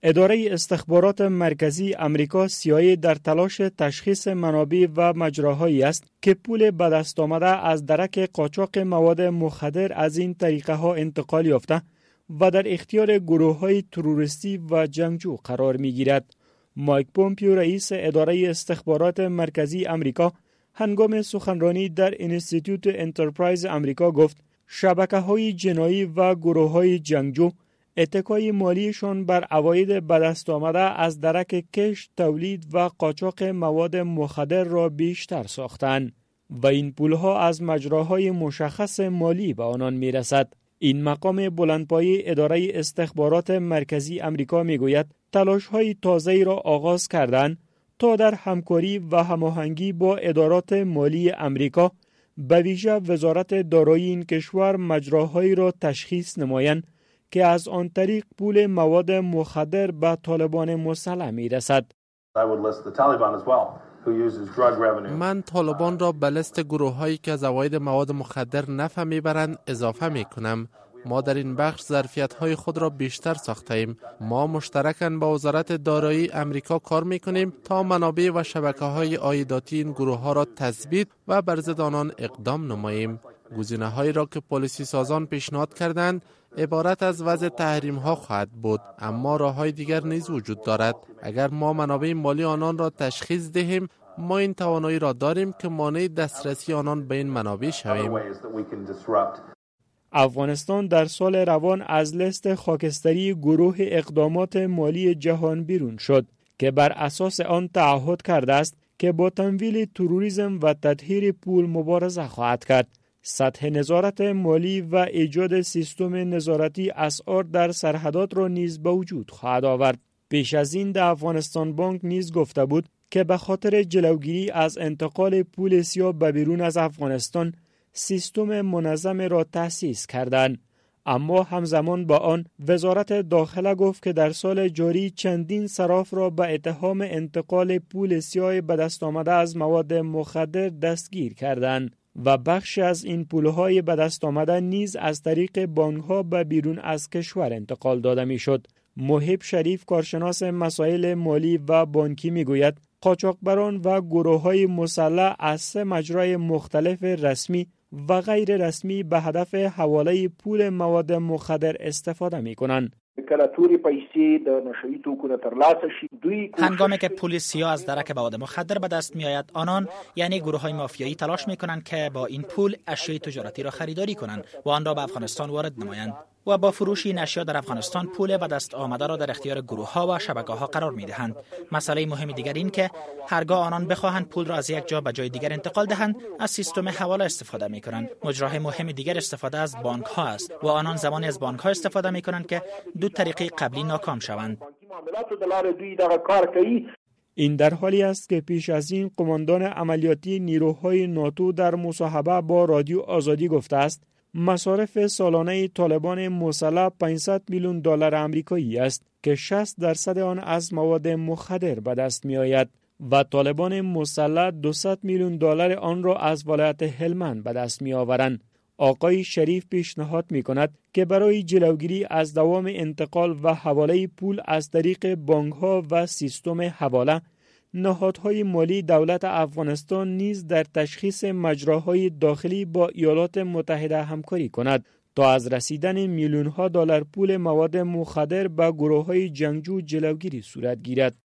اداره استخبارات مرکزی امریکا CIA در تلاش تشخیص منابع و مجراهایی است که پول به دست آمده از درک قاچاق مواد مخدر از این طریقه ها انتقال یافته و در اختیار گروه‌های تروریستی و جنگجو قرار می‌گیرد. مایک پومپیو رئیس اداره استخبارات مرکزی امریکا هنگام سخنرانی در اینستیتوت انترپرایز امریکا گفت شبکه‌های جنایی و گروه‌های جنگجو اتکای مالیشان بر عواید به دست آمده از درک کشت، تولید و قاچاق مواد مخدر را بیشتر ساختند و این پولها از مجراهای مشخص مالی به آنان میرسد. این مقام بلندپایه اداره استخبارات مرکزی امریکا میگوید تلاش‌های تازه‌ای را آغاز کردند تا در همکاری و هماهنگی با ادارات مالی امریکا به ویژه وزارت دارایی این کشور مجراهایی را تشخیص نمایند که از آن طریق پول مواد مخدر به طالبان مسلح میرسد. من طالبان را به لیست گروه‌هایی که از عواید مواد مخدر نفع میبرند اضافه میکنم. ما در این بخش ظرفیت‌های خود را بیشتر ساخته‌ایم. ما مشترکاً با وزارت دارایی امریکا کار می‌کنیم تا منابع و شبکه‌های عایداتی این گروه‌ها را تثبیت و بر ضد آنان اقدام نماییم. گزینه‌هایی را که پلیسی سازان پیشنهاد کردند عبارت از وضع تحریم‌ها خواهد بود، اما راه‌های دیگر نیز وجود دارد. اگر ما منابع مالی آنان را تشخیص دهیم، ما این توانایی را داریم که مانع دسترسی آنان به این منابع شویم. افغانستان در سال روان از لیست خاکستری گروه اقدامات مالی جهان بیرون شد که بر اساس آن تعهد کرده است که با تمویل تروریسم و تطهیر پول مبارزه خواهد کرد. سطح نظارت مالی و ایجاد سیستم نظارتی اسعار در سرحدات را نیز به وجود خواهد آورد. پیش از این در افغانستان بانک نیز گفته بود که به خاطر جلوگیری از انتقال پول سیاه به بیرون از افغانستان سیستم منظم را تأسیس کردند. اما همزمان با آن وزارت داخله گفت که در سال جاری چندین صراف را به اتهام انتقال پول سیاه به دست آمده از مواد مخدر دستگیر کردند و بخش از این پولهای به دست آمده نیز از طریق بانک‌ها به بیرون از کشور انتقال داده میشد. محب شریف کارشناس مسائل مالی و بانکی میگوید قاچاقبران و گروه‌های مسلح از 3 مجرای مختلف رسمی و غیر رسمی به هدف حواله پول مواد مخدر استفاده می‌کنند. هنگامی که پول سیاه از درک مواد مخدر به دست می‌آید، آنان یعنی گروه‌های مافیایی تلاش می‌کنند که با این پول اشیاء تجارتی را خریداری کنند و آن را به افغانستان وارد نمایند و با فروش این اشیا در افغانستان پول به دست آمده را در اختیار گروه‌ها و شبکه‌ها قرار می‌دهند. مسئله مهم دیگر این که هرگاه آنان بخواهند پول را از یک جا به جای دیگر انتقال دهند، از سیستم حواله استفاده می‌کنند. مجرای مهم دیگر استفاده از بانک‌ها است و آنان زمانی از بانک‌ها استفاده می‌کنند که دو طریقه قبلی ناکام شوند. این در حالی است که پیش از این قماندان عملیاتی نیروهای ناتو در مصاحبه با رادیو آزادی گفته است مصارف سالانه طالبان مسلح 500 میلیون دلار آمریکایی است که 60% آن از مواد مخدر به دست می آید و طالبان مسلح 200 میلیون دلار آن را از ولایت هلمند به دست می آورند. آقای شریف پیشنهاد می کند که برای جلوگیری از دوام انتقال و حواله پول از طریق بانک‌ها و سیستم حواله، نهادهای مالی دولت افغانستان نیز در تشخیص مجراهای داخلی با ایالات متحده همکاری کند تا از رسیدن میلیون‌ها دلار پول مواد مخدر به گروه‌های جنگجو جلوگیری صورت گیرد.